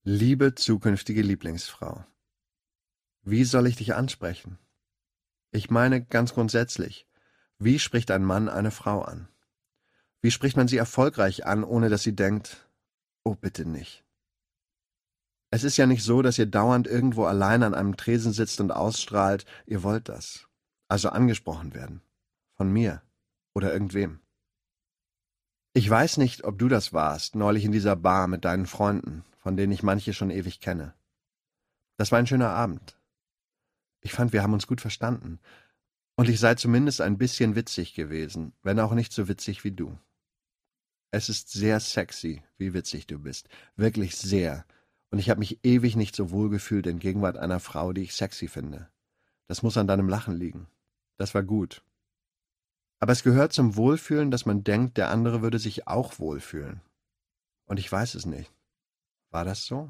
Liebe zukünftige Lieblingsfrau, wie soll ich dich ansprechen? Ich meine ganz grundsätzlich, wie spricht ein Mann eine Frau an? Wie spricht man sie erfolgreich an, ohne dass sie denkt, oh bitte nicht? Es ist ja nicht so, dass ihr dauernd irgendwo allein an einem Tresen sitzt und ausstrahlt, ihr wollt das. Also angesprochen werden. Von mir. Oder irgendwem. Ich weiß nicht, ob du das warst, neulich in dieser Bar mit deinen Freunden, von denen ich manche schon ewig kenne. Das war ein schöner Abend. Ich fand, wir haben uns gut verstanden. Und ich sei zumindest ein bisschen witzig gewesen, wenn auch nicht so witzig wie du. Es ist sehr sexy, wie witzig du bist. Wirklich sehr. Und ich habe mich ewig nicht so wohl gefühlt in Gegenwart einer Frau, die ich sexy finde. Das muss an deinem Lachen liegen. Das war gut. Aber es gehört zum Wohlfühlen, dass man denkt, der andere würde sich auch wohlfühlen. Und ich weiß es nicht. War das so?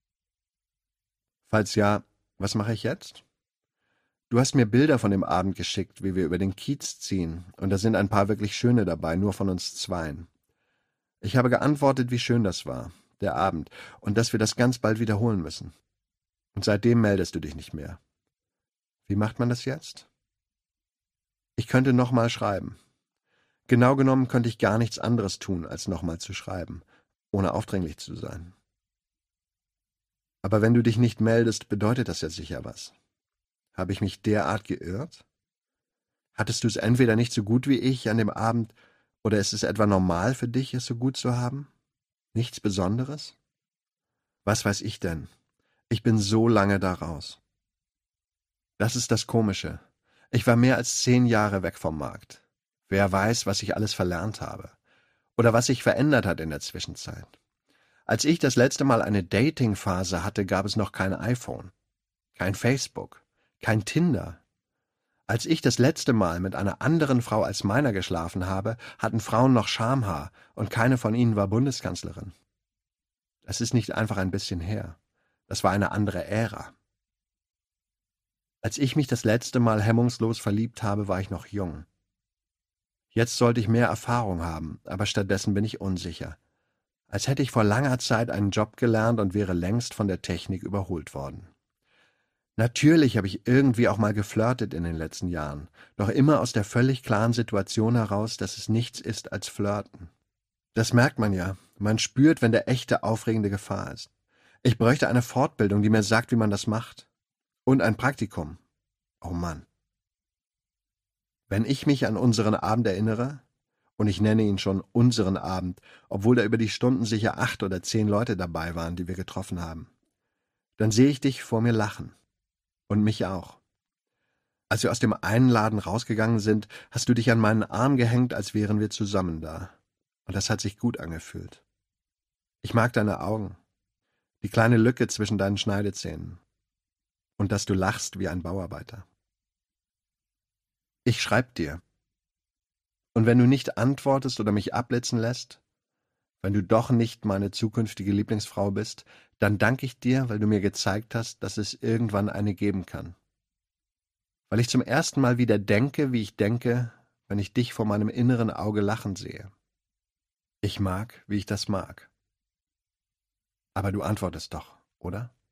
Falls ja, was mache ich jetzt? Du hast mir Bilder von dem Abend geschickt, wie wir über den Kiez ziehen, und da sind ein paar wirklich schöne dabei, nur von uns zweien. Ich habe geantwortet, wie schön das war, der Abend, und dass wir das ganz bald wiederholen müssen. Und seitdem meldest du dich nicht mehr. Wie macht man das jetzt? Ich könnte nochmal schreiben. Genau genommen könnte ich gar nichts anderes tun, als nochmal zu schreiben, ohne aufdringlich zu sein. Aber wenn du dich nicht meldest, bedeutet das ja sicher was. Habe ich mich derart geirrt? Hattest du es entweder nicht so gut wie ich an dem Abend, oder ist es etwa normal für dich, es so gut zu haben? Nichts Besonderes? Was weiß ich denn? Ich bin so lange da raus. Das ist das Komische. Ich war mehr als 10 Jahre weg vom Markt. Wer weiß, was ich alles verlernt habe. Oder was sich verändert hat in der Zwischenzeit. Als ich das letzte Mal eine Dating-Phase hatte, gab es noch kein iPhone, kein Facebook, kein Tinder. Als ich das letzte Mal mit einer anderen Frau als meiner geschlafen habe, hatten Frauen noch Schamhaar und keine von ihnen war Bundeskanzlerin. Das ist nicht einfach ein bisschen her. Das war eine andere Ära. Als ich mich das letzte Mal hemmungslos verliebt habe, war ich noch jung. Jetzt sollte ich mehr Erfahrung haben, aber stattdessen bin ich unsicher. Als hätte ich vor langer Zeit einen Job gelernt und wäre längst von der Technik überholt worden. Natürlich habe ich irgendwie auch mal geflirtet in den letzten Jahren, doch immer aus der völlig klaren Situation heraus, dass es nichts ist als Flirten. Das merkt man ja, man spürt, wenn der echte aufregende Gefahr ist. Ich bräuchte eine Fortbildung, die mir sagt, wie man das macht. Und ein Praktikum. Oh Mann. Wenn ich mich an unseren Abend erinnere, und ich nenne ihn schon unseren Abend, obwohl da über die Stunden sicher 8 oder 10 Leute dabei waren, die wir getroffen haben, dann sehe ich dich vor mir lachen. Und mich auch. Als wir aus dem einen Laden rausgegangen sind, hast du dich an meinen Arm gehängt, als wären wir zusammen da. Und das hat sich gut angefühlt. Ich mag deine Augen, die kleine Lücke zwischen deinen Schneidezähnen. Und dass du lachst wie ein Bauarbeiter. Ich schreib dir. Und wenn du nicht antwortest oder mich abblitzen lässt, wenn du doch nicht meine zukünftige Lieblingsfrau bist, dann danke ich dir, weil du mir gezeigt hast, dass es irgendwann eine geben kann. Weil ich zum ersten Mal wieder denke, wie ich denke, wenn ich dich vor meinem inneren Auge lachen sehe. Ich mag, wie ich das mag. Aber du antwortest doch, oder?